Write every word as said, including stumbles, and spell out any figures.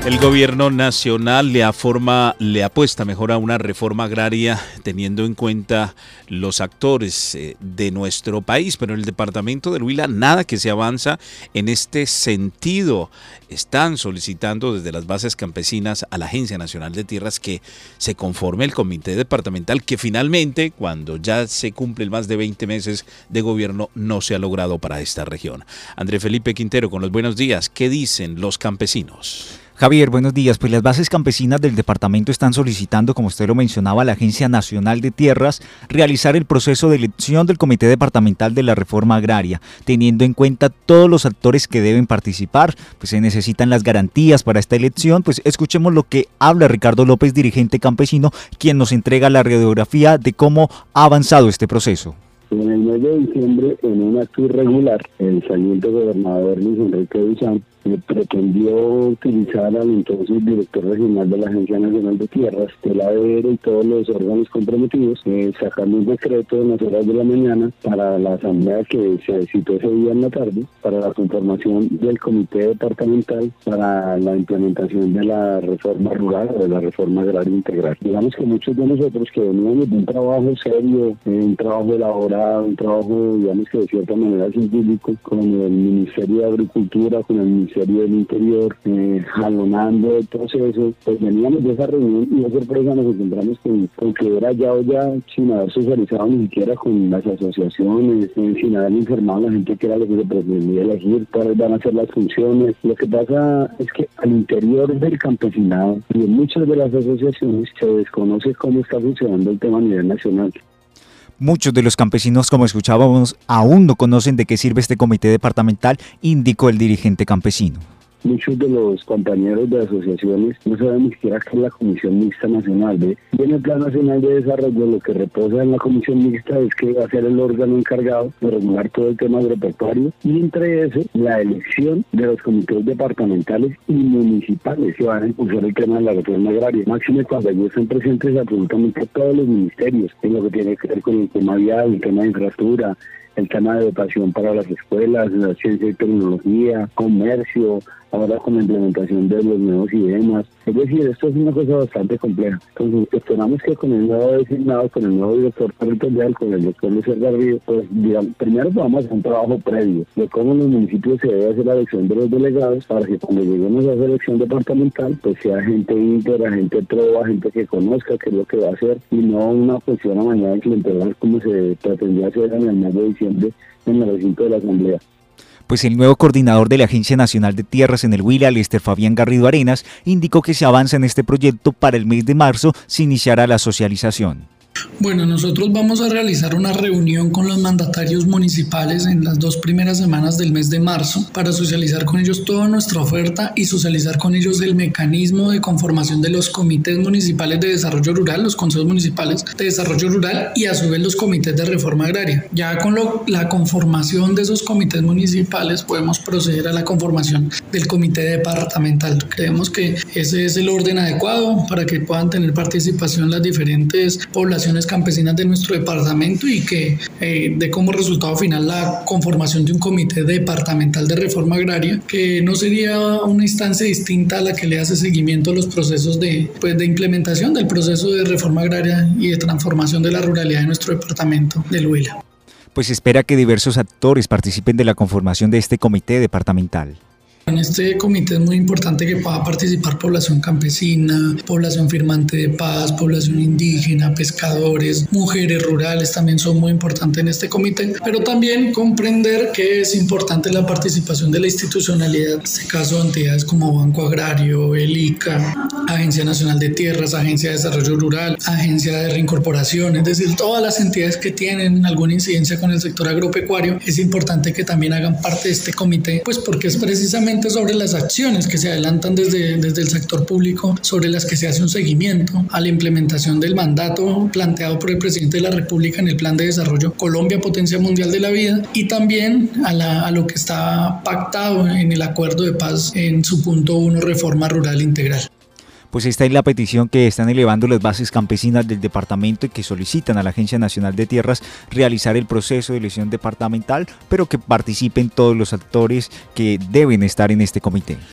El gobierno nacional le, aforma, le apuesta mejor a una reforma agraria teniendo en cuenta los actores eh, de nuestro país, pero en el departamento del Huila nada que se avanza en este sentido. Están solicitando desde las bases campesinas a la Agencia Nacional de Tierras que se conforme el comité departamental que finalmente, cuando ya se cumplen más de veinte meses de gobierno, no se ha logrado para esta región. André Felipe Quintero con los buenos días. ¿Qué dicen los campesinos? Javier, buenos días. Pues las bases campesinas del departamento están solicitando, como usted lo mencionaba, a la Agencia Nacional de Tierras realizar el proceso de elección del Comité Departamental de la Reforma Agraria, teniendo en cuenta todos los actores que deben participar. Pues se necesitan las garantías para esta elección. Pues escuchemos lo que habla Ricardo López, dirigente campesino, quien nos entrega la radiografía de cómo ha avanzado este proceso. En el mes de diciembre, en un acto irregular, el saliente gobernador Luis Enrique Dussán pretendió utilizar al entonces director regional de la Agencia Nacional de Tierras, el A D R y todos los órganos comprometidos, eh, sacando un decreto en las horas de la mañana para la asamblea que se citó ese día en la tarde, para la conformación del comité departamental para la implementación de la reforma rural o de la reforma agraria integral. Digamos que muchos de nosotros que veníamos de un trabajo serio, eh, un trabajo elaborado, un trabajo, digamos que de cierta manera científico, con el Ministerio de Agricultura, con el Ministerio del Interior, eh, jalonando el proceso, pues veníamos de esa reunión y de sorpresa nos encontramos con, con que era ya o ya sin haber socializado ni siquiera con las asociaciones, eh, sin haber informado a la gente que era lo que se pretendía elegir, cuáles van a ser las funciones. Lo que pasa es que al interior del campesinado y en muchas de las asociaciones se desconoce cómo está funcionando el tema a nivel nacional. Muchos de los campesinos, como escuchábamos, aún no conocen de qué sirve este comité departamental, indicó el dirigente campesino. Muchos de los compañeros de asociaciones no saben ni siquiera qué es la Comisión Mixta Nacional. ¿Ve? Y en el Plan Nacional de Desarrollo lo que reposa en la Comisión Mixta es que va a ser el órgano encargado de regular todo el tema agropecuario y entre eso la elección de los comités departamentales y municipales que van a impulsar el tema de la reforma agraria. Máximo cuando allí están presentes absolutamente todos los ministerios en lo que tiene que ver con el tema vial, el tema de infraestructura, el tema de educación para las escuelas, la ciencia y tecnología, comercio, ahora con la implementación de los nuevos idiomas. Es decir, esto es una cosa bastante compleja. Entonces, esperamos que con el nuevo designado, con el nuevo director territorial, con el doctor Luis Garrido, pues digamos, primero vamos a hacer un trabajo previo de cómo en los municipios se debe hacer la elección de los delegados para que cuando lleguemos a esa elección departamental, pues sea gente íntegra, gente trova, gente que conozca qué es lo que va a hacer y no una cuestión a mañana implementar como se pretendía hacer en el mes de diciembre en el recinto de la Asamblea. Pues el nuevo coordinador de la Agencia Nacional de Tierras en el Huila, Lester Fabián Garrido Arenas, indicó que se avanza en este proyecto para el mes de marzo se iniciará la socialización. Bueno, nosotros vamos a realizar una reunión con los mandatarios municipales en las dos primeras semanas del mes de marzo para socializar con ellos toda nuestra oferta y socializar con ellos el mecanismo de conformación de los comités municipales de desarrollo rural, los consejos municipales de desarrollo rural y a su vez los comités de reforma agraria. Ya con lo, la conformación de esos comités municipales podemos proceder a la conformación del comité departamental. Creemos que ese es el orden adecuado para que puedan tener participación las diferentes poblaciones campesinas de nuestro departamento y que eh, dé como resultado final la conformación de un comité departamental de reforma agraria, que no sería una instancia distinta a la que le hace seguimiento a los procesos de, pues, de implementación del proceso de reforma agraria y de transformación de la ruralidad de nuestro departamento del Huila. Pues espera que diversos actores participen de la conformación de este comité departamental. En este comité es muy importante que pueda participar población campesina, población firmante de paz, población indígena, pescadores, mujeres rurales también son muy importantes en este comité, pero también comprender que es importante la participación de la institucionalidad, en este caso entidades como Banco Agrario, el I C A, Agencia Nacional de Tierras, Agencia de Desarrollo Rural, Agencia de Reincorporación, es decir, todas las entidades que tienen alguna incidencia con el sector agropecuario, es importante que también hagan parte de este comité, pues porque es precisamente sobre las acciones que se adelantan desde, desde el sector público, sobre las que se hace un seguimiento a la implementación del mandato planteado por el presidente de la República en el Plan de Desarrollo Colombia, Potencia Mundial de la Vida, y también a, la, a lo que está pactado en el Acuerdo de Paz en su punto uno, Reforma Rural Integral. Pues esta es la petición que están elevando las bases campesinas del departamento y que solicitan a la Agencia Nacional de Tierras realizar el proceso de elección departamental, pero que participen todos los actores que deben estar en este comité.